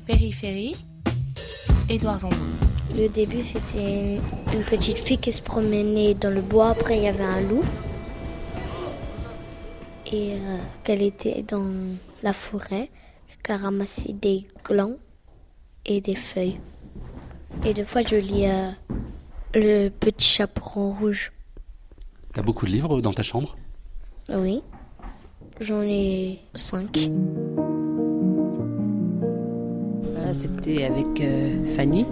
Périphérie, Édouard Zambon. Le début, c'était une petite fille qui se promenait dans le bois. Après, il y avait un loup. Et qu'elle était dans la forêt, qu'elle ramassait des glands et des feuilles. Et des fois, je lis Le Petit Chaperon Rouge. T'as beaucoup de livres dans ta chambre ? Oui, j'en ai 5. C'était avec Fanny.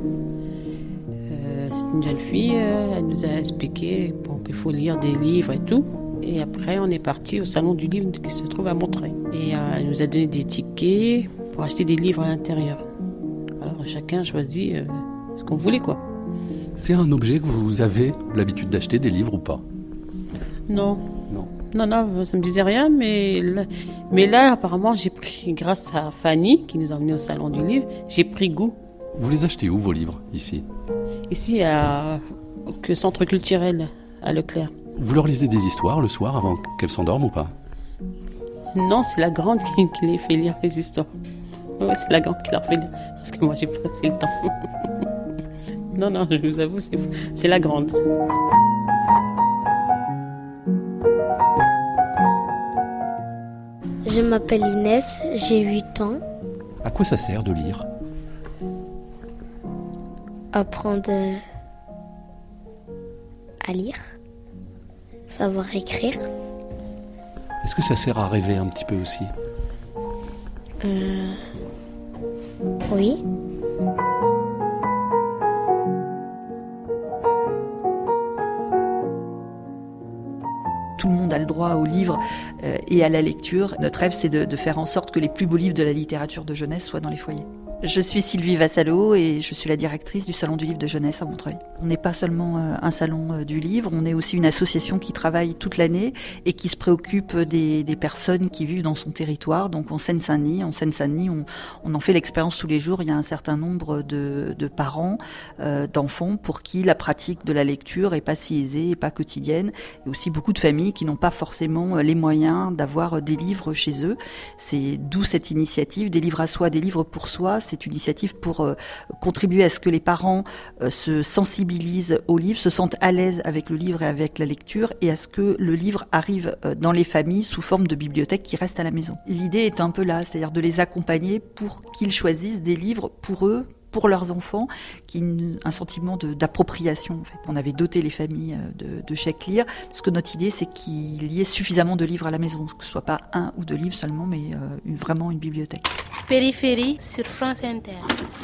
C'est une jeune fille, elle nous a expliqué qu'il faut lire des livres et tout. Et après, on est parti au salon du livre qui se trouve à Montreuil. Et elle nous a donné des tickets pour acheter des livres à l'intérieur. Alors chacun choisit ce qu'on voulait, quoi. C'est un objet que vous avez l'habitude d'acheter, des livres ou pas ? Non, ça me disait rien, mais là, apparemment, j'ai pris, grâce à Fanny, qui nous a emmenés au salon du livre, j'ai pris goût. Vous les achetez où, vos livres, ici ? Ici, au centre culturel, à Leclerc. Vous leur lisez des histoires le soir avant qu'elles s'endorment ou pas ? Non, c'est la grande qui les fait lire les histoires. Oui, c'est la grande qui leur fait lire, parce que moi, j'ai pas assez le temps. Non, je vous avoue, c'est la grande. Je m'appelle Inès, j'ai 8 ans. À quoi ça sert de lire ? Apprendre à lire, savoir écrire. Est-ce que ça sert à rêver un petit peu aussi ? Oui. Tout le monde a le droit au livre et à la lecture. Notre rêve, c'est de faire en sorte que les plus beaux livres de la littérature de jeunesse soient dans les foyers. Je suis Sylvie Vassalo et je suis la directrice du Salon du Livre de Jeunesse à Montreuil. On n'est pas seulement un salon du livre, on est aussi une association qui travaille toute l'année et qui se préoccupe des personnes qui vivent dans son territoire. Donc en Seine-Saint-Denis, on en fait l'expérience tous les jours. Il y a un certain nombre de parents, d'enfants pour qui la pratique de la lecture est pas si aisée et pas quotidienne. Et aussi beaucoup de familles qui n'ont pas forcément les moyens d'avoir des livres chez eux. C'est d'où cette initiative, des livres à soi, des livres pour soi. C'est une initiative pour contribuer à ce que les parents se sensibilisent au livre, se sentent à l'aise avec le livre et avec la lecture, et à ce que le livre arrive dans les familles sous forme de bibliothèque qui reste à la maison. L'idée est un peu là, c'est-à-dire de les accompagner pour qu'ils choisissent des livres pour eux, pour leurs enfants, qui ont un sentiment d'appropriation. En fait. On avait doté les familles de chèques lire, parce que notre idée, c'est qu'il y ait suffisamment de livres à la maison, que ce soit pas 1 ou 2 livres seulement, mais vraiment une bibliothèque. Périphérie sur France Inter.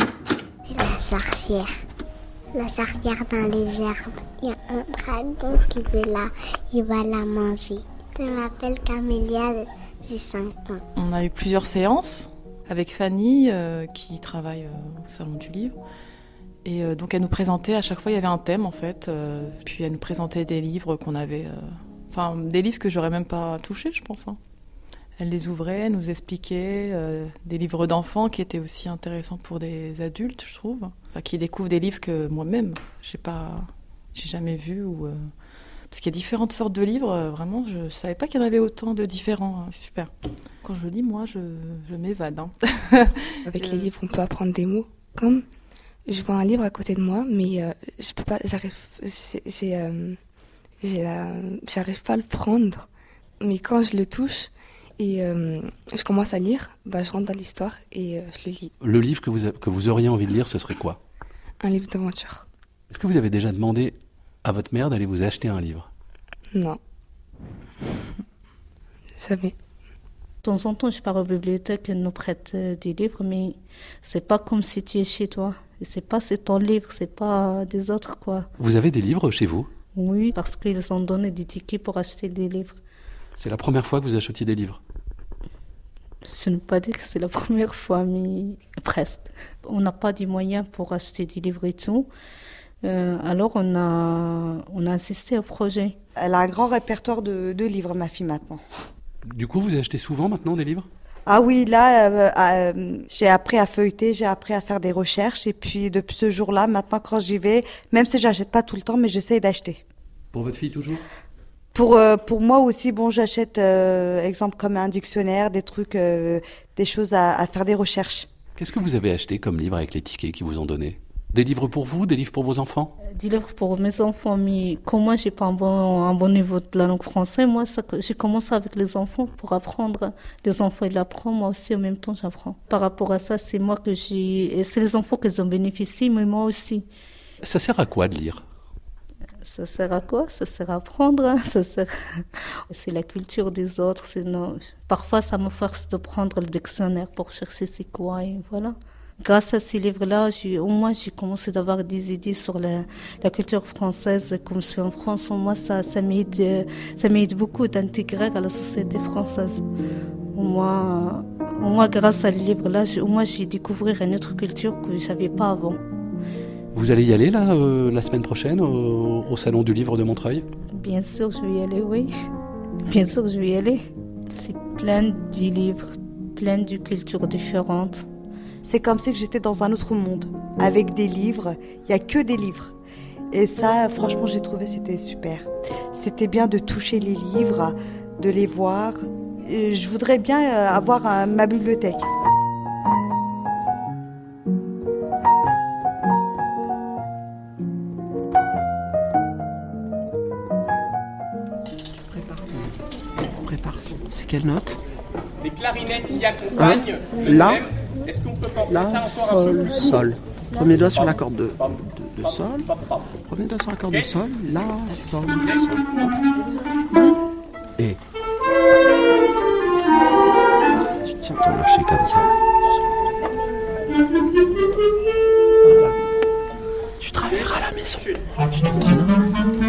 La sorcière. La sorcière dans les herbes. Il y a un dragon qui il va la manger. Je m'appelle Camélia, j'ai 5 ans. On a eu plusieurs séances avec Fanny qui travaille au Salon du Livre. Et donc elle nous présentait, à chaque fois il y avait un thème en fait. Puis elle nous présentait des livres qu'on avait... des livres que j'aurais même pas touchés, je pense. Elle les ouvrait, nous expliquait des livres d'enfants qui étaient aussi intéressants pour des adultes, je trouve. Qui découvrent des livres que moi-même, j'ai jamais vus. Parce qu'il y a différentes sortes de livres, vraiment, je ne savais pas qu'il y en avait autant de différents. Super. Quand je le lis, moi, je m'évade. Avec les livres, on peut apprendre des mots. Comme je vois un livre à côté de moi, mais je peux pas, j'arrive pas à le prendre. Mais quand je le touche et je commence à lire, je rentre dans l'histoire et je le lis. Le livre que vous auriez envie de lire, ce serait quoi ? Un livre d'aventure. Est-ce que vous avez déjà demandé à votre mère d'aller vous acheter un livre ? Non. Jamais. De temps en temps, je pars aux bibliothèques, elles nous prêtent des livres, mais c'est pas comme si tu es chez toi. C'est ton livre, c'est pas des autres, quoi. Vous avez des livres chez vous ? Oui, parce qu'ils ont donné des tickets pour acheter des livres. C'est la première fois que vous achetiez des livres ? Je ne veux pas dire que c'est la première fois, mais presque. On n'a pas des moyens pour acheter des livres et tout. Alors on a assisté au projet. Elle a un grand répertoire de livres, ma fille, maintenant. Du coup, vous achetez souvent maintenant des livres ? Ah oui, là, j'ai appris à feuilleter, j'ai appris à faire des recherches. Et puis, depuis ce jour-là, maintenant, quand j'y vais, même si j'achète pas tout le temps, mais j'essaye d'acheter. Pour votre fille, toujours ? Pour moi aussi, j'achète, exemple, comme un dictionnaire, des trucs, des choses à faire des recherches. Qu'est-ce que vous avez acheté comme livre avec les tickets qu'ils vous ont donnés? Des livres pour vous, des livres pour vos enfants? Des livres pour mes enfants, mais comme moi, j'ai pas un bon niveau de la langue française, moi, j'ai commencé avec les enfants pour apprendre. Les enfants, ils apprennent, moi aussi, en même temps, j'apprends. Par rapport à ça, c'est c'est les enfants qui ont bénéficié, mais moi aussi. Ça sert à quoi de lire? Ça sert à quoi? Ça sert à apprendre. C'est la culture des autres. Parfois, ça me force de prendre le dictionnaire pour chercher c'est quoi, et voilà. Grâce à ces livres-là, au moins, j'ai commencé d'avoir des idées sur la culture française. Comme je suis en France, au moins, ça m'aide beaucoup d'intégrer à la société française. Au moins, grâce à ces livres-là, j'ai découvert une autre culture que je n'avais pas avant. Vous allez y aller, là, la semaine prochaine, au Salon du Livre de Montreuil? Bien sûr, je vais y aller, oui. Bien sûr, je vais y aller. C'est plein de livres, plein de cultures différentes. C'est comme si j'étais dans un autre monde, avec des livres. Il n'y a que des livres. Et ça, franchement, j'ai trouvé c'était super. C'était bien de toucher les livres, de les voir. Et je voudrais bien avoir ma bibliothèque. C'est quelle note? Les clarinettes y accompagnent. Là, est-ce qu'on peut penser là, ça encore sol, un peu? sol. Premier doigt sur la corde de sol. Premier doigt sur la corde de sol. La, sol, sol. Et tu tiens ton archet comme ça. Voilà. Tu travailleras à la maison. Tu t'entraîneras.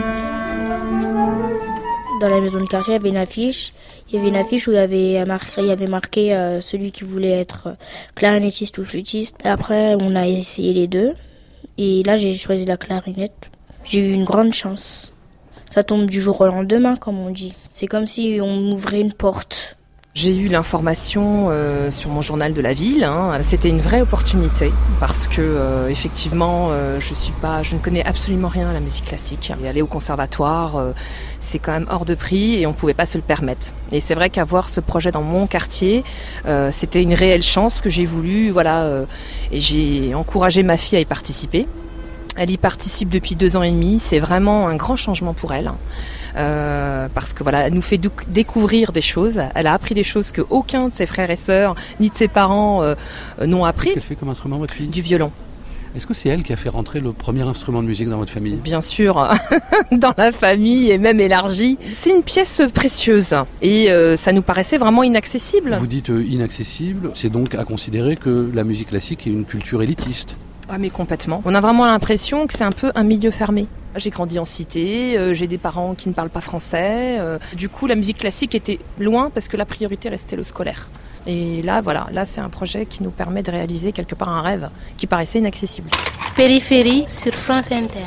Dans la maison de quartier, il y avait une affiche. Il y avait une affiche où il y avait marqué celui qui voulait être clarinettiste ou flûtiste. Après, on a essayé les deux. Et là, j'ai choisi la clarinette. J'ai eu une grande chance. Ça tombe du jour au lendemain, comme on dit. C'est comme si on m'ouvrait une porte. J'ai eu l'information sur mon journal de la ville. C'était une vraie opportunité parce que effectivement, je ne connais absolument rien à la musique classique. Et aller au conservatoire, c'est quand même hors de prix et on pouvait pas se le permettre. Et c'est vrai qu'avoir ce projet dans mon quartier, c'était une réelle chance que j'ai voulu. Et j'ai encouragé ma fille à y participer. Elle y participe depuis 2 ans et demi. C'est vraiment un grand changement pour elle. Parce que elle nous fait découvrir des choses. Elle a appris des choses que aucun de ses frères et sœurs ni de ses parents n'ont appris. Qu'est-ce qu'elle fait comme instrument, votre fille? Du violon. Est-ce que c'est elle qui a fait rentrer le premier instrument de musique dans votre famille? Bien sûr, dans la famille et même élargie. C'est une pièce précieuse et ça nous paraissait vraiment inaccessible. Vous dites inaccessible, c'est donc à considérer que la musique classique est une culture élitiste? Ah mais complètement. On a vraiment l'impression que c'est un peu un milieu fermé. J'ai grandi en cité, j'ai des parents qui ne parlent pas français. Du coup, la musique classique était loin parce que la priorité restait le scolaire. Et là, là c'est un projet qui nous permet de réaliser quelque part un rêve qui paraissait inaccessible. Périphérie sur France Inter.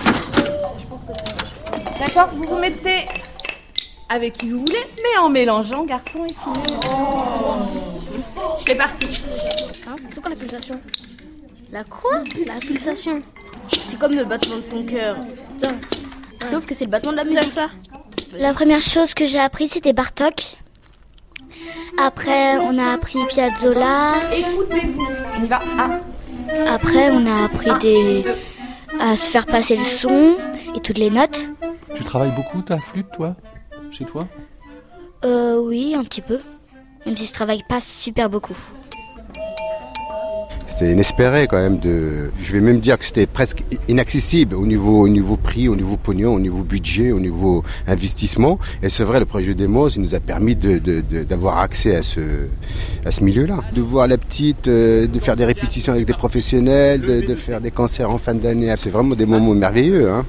D'accord, vous vous mettez avec qui vous voulez, mais en mélangeant garçons et filles. C'est parti. C'est quoi la pulsation? La quoi? La pulsation. C'est comme le battement de ton cœur. Sauf que c'est le battement de la musique, ça. La première chose que j'ai appris, c'était Bartók. Après, on a appris Piazzolla. Écoutez-vous. On y va. Après, on a appris à se faire passer le son et toutes les notes. Tu travailles beaucoup ta flûte, toi, chez toi? Oui, un petit peu. Même si je travaille pas super beaucoup. C'était inespéré quand même je vais même dire que c'était presque inaccessible au niveau prix, au niveau pognon, au niveau budget, au niveau investissement. Et c'est vrai, le projet Demos, il nous a permis d'avoir accès à ce milieu-là. De voir la petite, de faire des répétitions avec des professionnels, de faire des concerts en fin d'année. C'est vraiment des moments merveilleux, hein.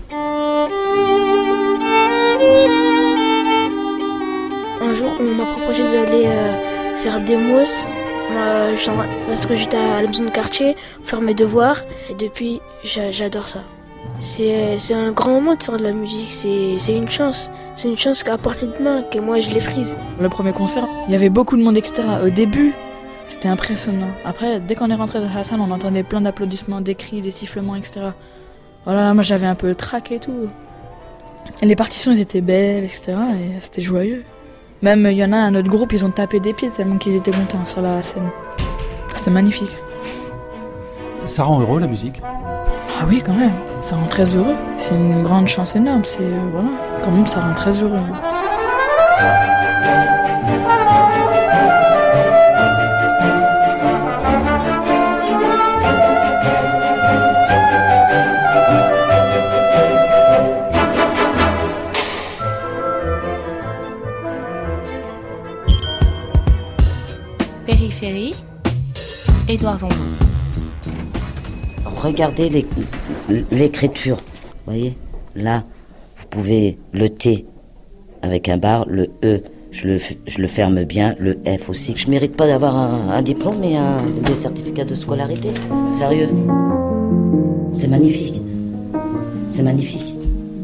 Un jour, on m'a proposé d'aller faire Demos. Parce que j'étais à la maison de quartier, faire mes devoirs, et depuis j'adore ça. C'est un grand moment de faire de la musique, c'est une chance qu'à portée de main, que moi je l'ai prise. Le premier concert, il y avait beaucoup de monde, etc. Au début, c'était impressionnant. Après, dès qu'on est rentré dans la salle, on entendait plein d'applaudissements, des cris, des sifflements, etc. Voilà, moi j'avais un peu le trac et tout. Et les partitions, elles étaient belles, etc. Et c'était joyeux. Même, il y en a un autre groupe, ils ont tapé des pieds tellement qu'ils étaient contents sur la scène. C'était magnifique. Ça rend heureux la musique? Ah oui, quand même, ça rend très heureux. C'est une grande chance énorme, voilà, quand même ça rend très heureux. Périphérie, Édouard Zambon. Regardez l'écriture. Vous voyez, là, vous pouvez le T avec un bar, le E, je le ferme bien, le F aussi. Je mérite pas d'avoir un diplôme, mais des certificats de scolarité. Sérieux. C'est magnifique. C'est magnifique.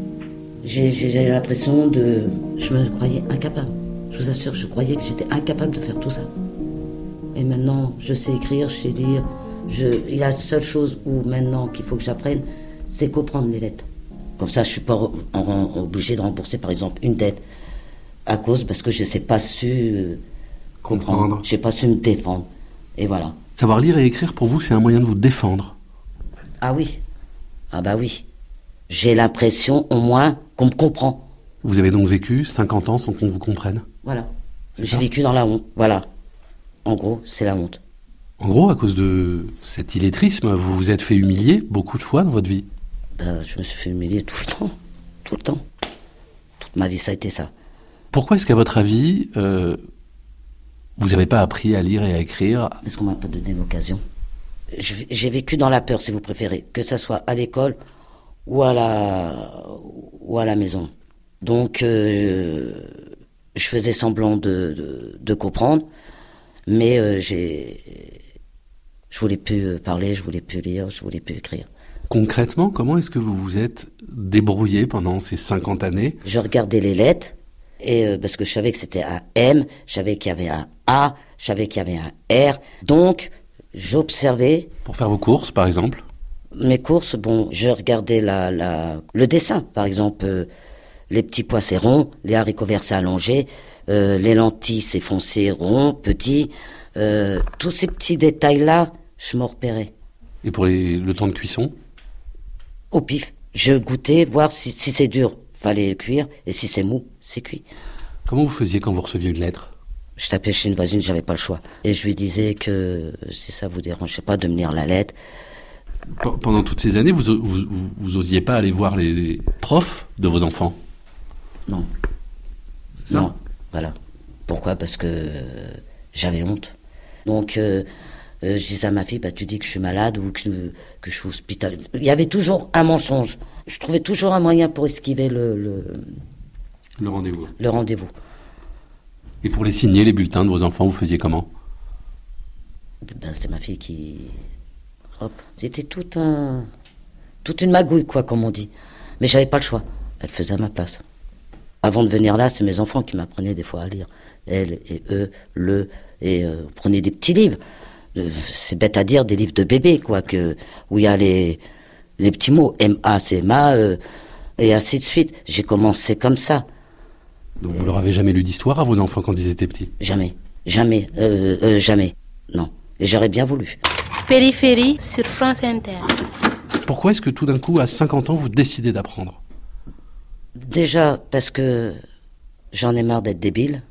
J'ai l'impression de... Je me croyais incapable. Je vous assure, je croyais que j'étais incapable de faire tout ça. Et maintenant, je sais écrire, je sais lire. La seule chose où maintenant qu'il faut que j'apprenne, c'est comprendre les lettres. Comme ça, je ne suis pas obligé de rembourser, par exemple, une dette parce que je ne sais pas su comprendre. Je n'ai pas su me défendre. Et voilà. Savoir lire et écrire, pour vous, c'est un moyen de vous défendre? Ah oui. Ah bah oui. J'ai l'impression, au moins, qu'on me comprend. Vous avez donc vécu 50 ans sans qu'on vous comprenne? Voilà. J'ai vécu dans la honte. Voilà. En gros, c'est la honte. En gros, à cause de cet illettrisme, vous vous êtes fait humilier beaucoup de fois dans votre vie? Je me suis fait humilier tout le temps. Tout le temps. Toute ma vie, ça a été ça. Pourquoi est-ce qu'à votre avis, vous n'avez pas appris à lire et à écrire? Parce qu'on m'a pas donné l'occasion. J'ai vécu dans la peur, si vous préférez, que ça soit à l'école ou à la maison. Donc, je faisais semblant de comprendre, mais je voulais plus parler, je voulais plus lire, je voulais plus écrire. Concrètement, comment est-ce que vous vous êtes débrouillé pendant ces 50 années? Je regardais les lettres, et parce que je savais que c'était un M, je savais qu'il y avait un A, je savais qu'il y avait un R. Donc, j'observais. Pour faire vos courses, par exemple? Mes courses, je regardais le dessin. Par exemple, les petits pois, c'est rond, les haricots verts, c'est allongé, les lentilles, c'est foncé, rond, petit. Tous ces petits détails-là, je m'en repérais. Et pour le temps de cuisson? Au pif. Je goûtais, voir si c'est dur, fallait cuire, et si c'est mou, c'est cuit. Comment vous faisiez quand vous receviez une lettre? Je tapais chez une voisine, j'avais pas le choix. Et je lui disais que si ça vous dérangeait pas de me lire la lettre. Pendant toutes ces années, vous osiez pas aller voir les profs de vos enfants? Non. Non, voilà. Pourquoi? Parce que j'avais honte. Donc, je disais à ma fille, tu dis que je suis malade ou que je suis hospitalisé. Il y avait toujours un mensonge. Je trouvais toujours un moyen pour esquiver le rendez-vous. Le rendez-vous. Et pour les signer, les bulletins de vos enfants, vous faisiez comment? C'est ma fille qui... Hop. C'était toute une magouille, quoi, comme on dit. Mais j'avais pas le choix. Elle faisait à ma place. Avant de venir là, c'est mes enfants qui m'apprenaient des fois à lire. Elle et eux, prenaient des petits livres. C'est bête à dire, des livres de bébé, quoi, où il y a les petits mots. M-A, c'est ma, et ainsi de suite. J'ai commencé comme ça. Donc vous leur avez jamais lu d'histoire à vos enfants quand ils étaient petits? Jamais. Jamais. Jamais. Non. Et j'aurais bien voulu. Périphérie sur France Inter. Pourquoi est-ce que tout d'un coup, à 50 ans, vous décidez d'apprendre? Déjà, parce que j'en ai marre d'être débile.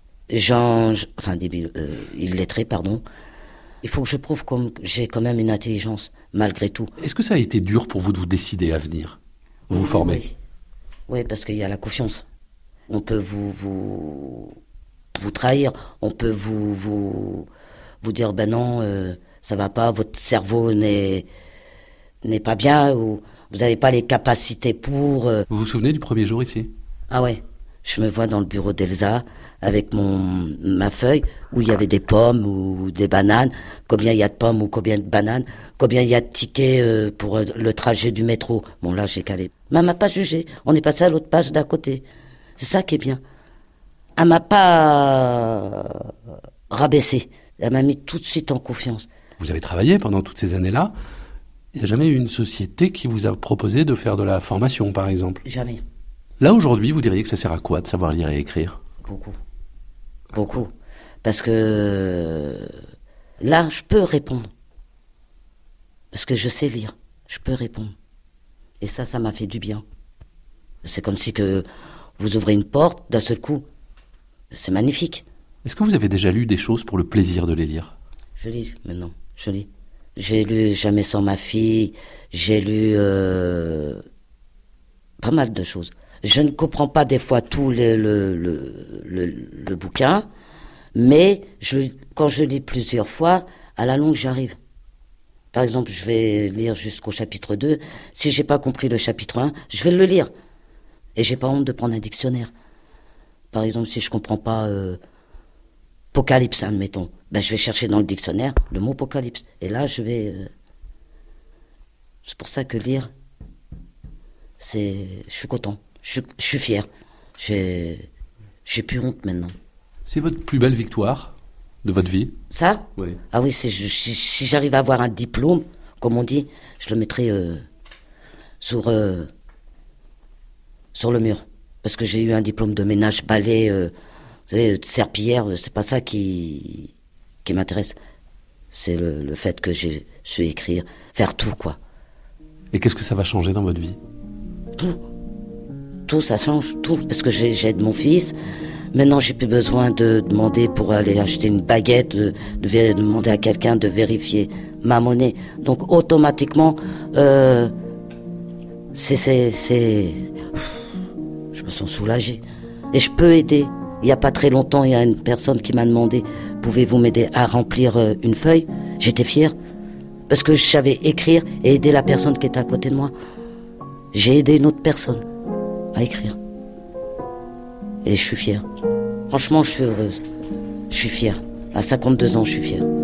Débile, illettré, pardon. Il faut que je prouve que j'ai quand même une intelligence, malgré tout. Est-ce que ça a été dur pour vous de vous décider à venir vous former? Oui, parce qu'il y a la confiance. On peut vous trahir, on peut vous dire, non, ça va pas, votre cerveau n'est pas bien, ou vous n'avez pas les capacités pour... Vous vous souvenez du premier jour ici? Ah ouais, je me vois dans le bureau d'Elsa, avec ma feuille, où il y avait des pommes ou des bananes, combien il y a de pommes ou combien de bananes, combien il y a de tickets pour le trajet du métro. Bon, là, j'ai calé. Mais elle m'a pas jugé, on est passé à l'autre page d'à côté. C'est ça qui est bien. Elle m'a pas rabaissé, elle m'a mis tout de suite en confiance. Vous avez travaillé pendant toutes ces années-là. Il n'y a jamais eu une société qui vous a proposé de faire de la formation, par exemple? Jamais. Là, aujourd'hui, vous diriez que ça sert à quoi de savoir lire et écrire? Beaucoup. Beaucoup. Parce que là, je peux répondre. Parce que je sais lire, je peux répondre. Et ça m'a fait du bien. C'est comme si que vous ouvrez une porte d'un seul coup. C'est magnifique. Est-ce que vous avez déjà lu des choses pour le plaisir de les lire? Je lis maintenant, je lis. J'ai lu Jamais sans ma fille, j'ai lu pas mal de choses. Je ne comprends pas des fois tout le bouquin, mais quand je lis plusieurs fois, à la longue j'arrive. Par exemple, je vais lire jusqu'au chapitre 2. Si j'ai pas compris le chapitre 1, je vais le lire. Et j'ai pas honte de prendre un dictionnaire. Par exemple, si je comprends pas apocalypse, admettons, je vais chercher dans le dictionnaire le mot apocalypse. Et là, je vais... C'est pour ça que lire, je suis content. Je suis fier. J'ai plus honte maintenant. C'est votre plus belle victoire de votre vie? Ça? Oui. Ah oui, si j'arrive à avoir un diplôme, comme on dit, je le mettrai sur le mur. Parce que j'ai eu un diplôme de ménage, balai, vous savez, de serpillière, c'est pas ça qui m'intéresse. C'est le fait que j'ai su écrire, faire tout, quoi. Et qu'est-ce que ça va changer dans votre vie? Tout, ça change, tout. Parce que j'aide mon fils. Maintenant, j'ai plus besoin de demander pour aller acheter une baguette, de demander à quelqu'un de vérifier ma monnaie. Donc, automatiquement, je me sens soulagé. Et je peux aider. Il n'y a pas très longtemps, il y a une personne qui m'a demandé « Pouvez-vous m'aider à remplir une feuille ?» J'étais fier. Parce que je savais écrire et aider la personne qui était à côté de moi. J'ai aidé une autre personne à écrire. Et je suis fière. Franchement, je suis heureuse. Je suis fière. À 52 ans, je suis fière.